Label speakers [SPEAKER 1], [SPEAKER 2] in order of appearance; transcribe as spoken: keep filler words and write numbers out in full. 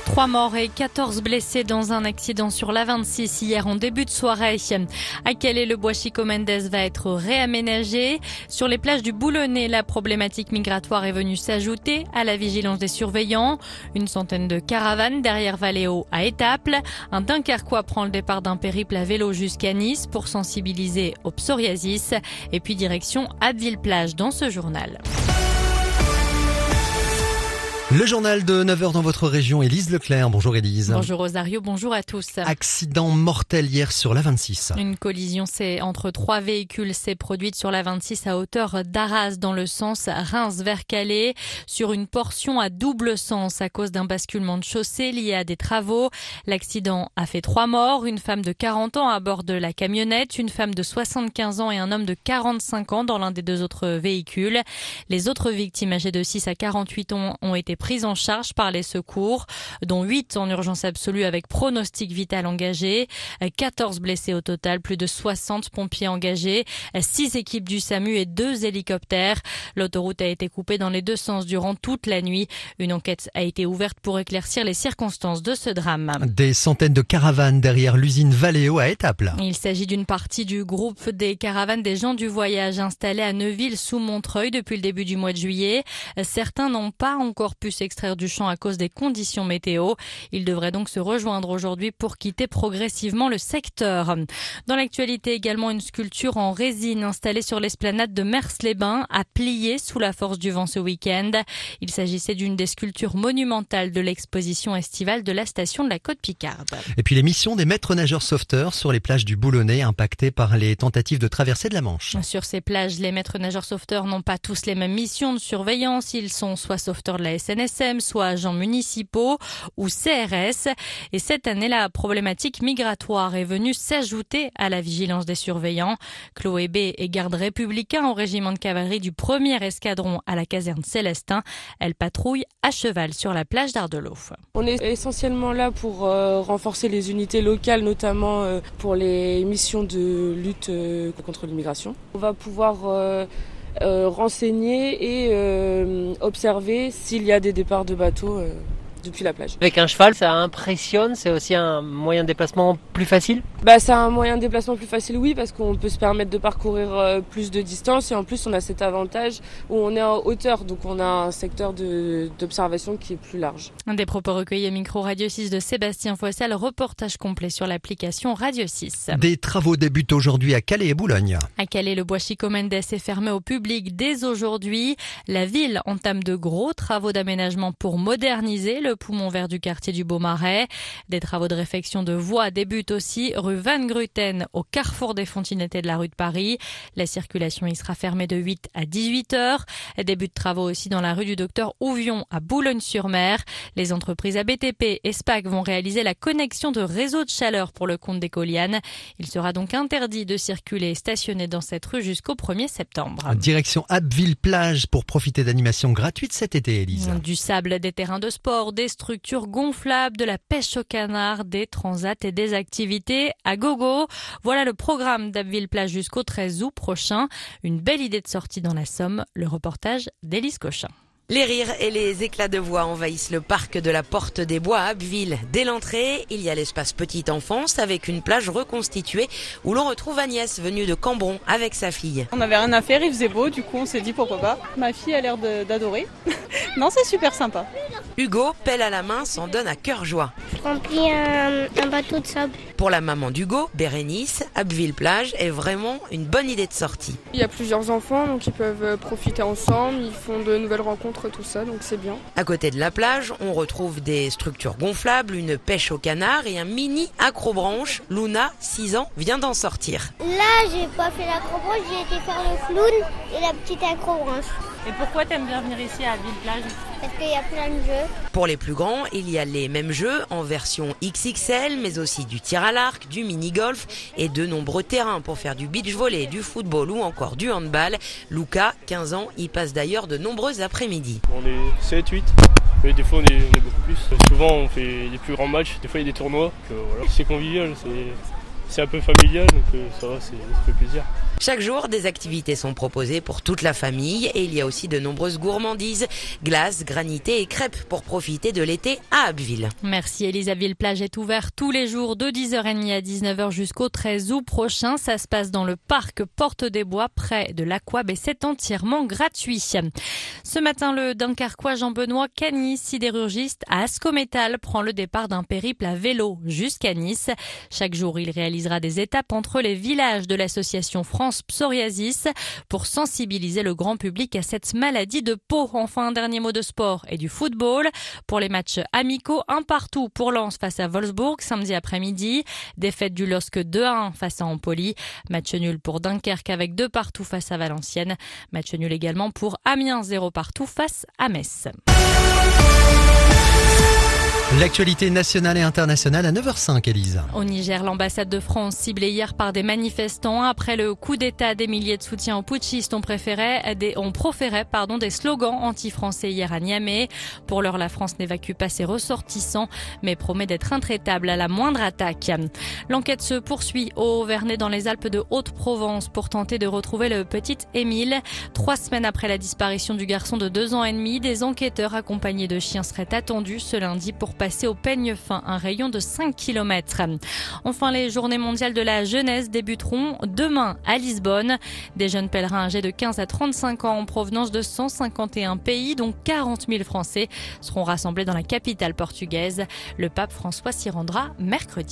[SPEAKER 1] Trois morts et quatorze blessés dans un accident sur l'A vingt-six hier en début de soirée. À Calais, le bois Chico Mendes va être réaménagé. Sur les plages du Boulonnais, la problématique migratoire est venue s'ajouter à la vigilance des surveillants. Une centaine de caravanes derrière Valléo à Étaples. Un Dunkerquois prend le départ d'un périple à vélo jusqu'à Nice pour sensibiliser au psoriasis. Et puis direction Abbeville-Plage dans ce journal.
[SPEAKER 2] Le journal de neuf heures dans votre région, Élise Leclerc. Bonjour Élise.
[SPEAKER 1] Bonjour Rosario, bonjour à tous.
[SPEAKER 2] Accident mortel hier sur l'A vingt-six.
[SPEAKER 1] Une collision c'est entre trois véhicules s'est produite sur l'A vingt-six à hauteur d'Arras dans le sens Reims vers Calais sur une portion à double sens à cause d'un basculement de chaussée lié à des travaux. L'accident a fait trois morts, une femme de quarante ans à bord de la camionnette, une femme de soixante-quinze ans et un homme de quarante-cinq ans dans l'un des deux autres véhicules. Les autres victimes âgées de six à quarante-huit ans ont été prises en charge par les secours, dont huit en urgence absolue avec pronostic vital engagé, quatorze blessés au total, plus de soixante pompiers engagés, six équipes du SAMU et deux hélicoptères. L'autoroute a été coupée dans les deux sens durant toute la nuit. Une enquête a été ouverte pour éclaircir les circonstances de ce drame.
[SPEAKER 2] Des centaines de caravanes derrière l'usine Valléo à Étaples.
[SPEAKER 1] Il s'agit d'une partie du groupe des caravanes des gens du voyage installés à Neuville sous Montreuil depuis le début du mois de juillet. Certains n'ont pas encore pu s'extraire du champ à cause des conditions météo. Ils devraient donc se rejoindre aujourd'hui pour quitter progressivement le secteur. Dans l'actualité également, une sculpture en résine installée sur l'esplanade de Mers-les-Bains a plié sous la force du vent ce week-end. Il s'agissait d'une des sculptures monumentales de l'exposition estivale de la station de la Côte-Picarde.
[SPEAKER 2] Et puis les missions des maîtres nageurs sauveteurs sur les plages du Boulonnais impactées par les tentatives de traversée de la Manche.
[SPEAKER 1] Sur ces plages, les maîtres nageurs sauveteurs n'ont pas tous les mêmes missions de surveillance. Ils sont soit sauveteurs de la S N S M, soit agents municipaux ou C R S. Et cette année, la problématique migratoire est venue s'ajouter à la vigilance des surveillants. Chloé B est garde républicain au régiment de cavalerie du premier escadron à la caserne Célestin. Elle patrouille à cheval sur la plage d'Ardelot.
[SPEAKER 3] On est essentiellement là pour euh, renforcer les unités locales, notamment euh, pour les missions de lutte euh, contre l'immigration. On va pouvoir euh, Euh, renseigner et euh, observer s'il y a des départs de bateaux euh, depuis la plage.
[SPEAKER 4] Avec un cheval, ça impressionne, c'est aussi un moyen de déplacement plus facile ?
[SPEAKER 3] Bah, c'est un moyen de déplacement plus facile, oui, parce qu'on peut se permettre de parcourir euh, plus de distance et en plus on a cet avantage où on est en hauteur, donc on a un secteur de, d'observation qui est plus large.
[SPEAKER 1] Des propos recueillis au micro Radio six de Sébastien Foissel, reportage complet sur l'application Radio six.
[SPEAKER 2] Des travaux débutent aujourd'hui à Calais et Boulogne.
[SPEAKER 1] À Calais, le bois Chico Mendes est fermé au public dès aujourd'hui. La ville entame de gros travaux d'aménagement pour moderniser le poumon vert du quartier du Beaumarais. Des travaux de réfection de voies débutent aussi rue Van Gruten au carrefour des Fontinettes et de la rue de Paris. La circulation y sera fermée de huit à dix-huit heures. Début de travaux aussi dans la rue du Docteur Ouvion à Boulogne-sur-Mer. Les entreprises A B T P et SPAC vont réaliser la connexion de réseaux de chaleur pour le compte d'Écoliane. Il sera donc interdit de circuler et stationner dans cette rue jusqu'au premier septembre.
[SPEAKER 2] Direction Abbeville-Plage pour profiter d'animations gratuites cet été, Élise.
[SPEAKER 1] Du sable, des terrains de sport, des structures gonflables, de la pêche au canard, des transats et des activités à gogo. Voilà le programme d'Abbeville-Plage jusqu'au treize août prochain. Une belle idée de sortie dans la Somme. Le reportage d'Élise Cochin.
[SPEAKER 5] Les rires et les éclats de voix envahissent le parc de la Porte des Bois à Abbeville. Dès l'entrée, il y a l'espace petite enfance avec une plage reconstituée où l'on retrouve Agnès venue de Cambron avec sa fille.
[SPEAKER 6] On n'avait rien à faire, il faisait beau, du coup on s'est dit pourquoi pas. Ma fille a l'air de, d'adorer. Non, c'est super sympa.
[SPEAKER 5] Hugo, pelle à la main, s'en donne à cœur joie.
[SPEAKER 7] Je remplis un, un bateau de sable.
[SPEAKER 5] Pour la maman d'Hugo, Bérénice, Abbeville-Plage est vraiment une bonne idée de sortie.
[SPEAKER 3] Il y a plusieurs enfants, donc ils peuvent profiter ensemble, ils font de nouvelles rencontres, tout ça, donc c'est bien.
[SPEAKER 5] À côté de la plage, on retrouve des structures gonflables, une pêche au canard et un mini accrobranche. Luna, six ans, vient d'en sortir.
[SPEAKER 7] Là, j'ai pas fait l'acrobranche, j'ai été faire le clown et la petite accrobranche.
[SPEAKER 1] Et pourquoi t'aimes bien venir ici à Abbeville-Plage ?
[SPEAKER 7] Parce qu'il y a plein de jeux.
[SPEAKER 5] Pour les plus grands, il y a les mêmes jeux en version X X L, mais aussi du tir à l'arc, du mini-golf et de nombreux terrains pour faire du beach volley, du football ou encore du handball. Luca, quinze ans, y passe d'ailleurs de nombreux après-midi.
[SPEAKER 8] On est sept huit. Mais des fois on est, on est beaucoup plus. Souvent on fait des plus grands matchs, des fois il y a des tournois. Donc, euh, voilà. C'est convivial, c'est, C'est un peu familial, donc euh, ça va, c'est, ça fait plaisir.
[SPEAKER 5] Chaque jour, des activités sont proposées pour toute la famille et il y a aussi de nombreuses gourmandises, glaces, granités et crêpes pour profiter de l'été à Abbeville.
[SPEAKER 1] Merci Elisa. Ville-Plage est ouvert tous les jours de dix heures trente à dix-neuf heures jusqu'au treize août prochain. Ça se passe dans le parc Porte des Bois près de l'Aquab et c'est entièrement gratuit. Ce matin, le Dunkerquois Jean-Benoît Cagny, sidérurgiste à Ascométal, prend le départ d'un périple à vélo jusqu'à Nice. Chaque jour, il réalisera des étapes entre les villages de l'association France Psoriasis pour sensibiliser le grand public à cette maladie de peau. Enfin, un dernier mot de sport et du football. Pour les matchs amicaux, un partout pour Lens face à Wolfsburg samedi après-midi. Défaite du L O S C deux à un face à Empoli. Match nul pour Dunkerque avec deux partout face à Valenciennes. Match nul également pour Amiens, zéro partout face à Metz.
[SPEAKER 2] L'actualité nationale et internationale à neuf heures cinq, Elisa.
[SPEAKER 1] Au Niger, l'ambassade de France ciblée hier par des manifestants. Après le coup d'État, des milliers de soutiens aux putschistes ont, préféré, des, ont proféré pardon, des slogans anti-français hier à Niamey. Pour l'heure, la France n'évacue pas ses ressortissants, mais promet d'être intraitable à la moindre attaque. L'enquête se poursuit au Vernet dans les Alpes de Haute-Provence pour tenter de retrouver le petit Émile. Trois semaines après la disparition du garçon de deux ans et demi, des enquêteurs accompagnés de chiens seraient attendus ce lundi pour passer au peigne fin, un rayon de cinq kilomètres. Enfin, les journées mondiales de la jeunesse débuteront demain à Lisbonne. Des jeunes pèlerins âgés de quinze à trente-cinq ans en provenance de cent cinquante et un pays, dont quarante mille Français, seront rassemblés dans la capitale portugaise. Le pape François s'y rendra mercredi.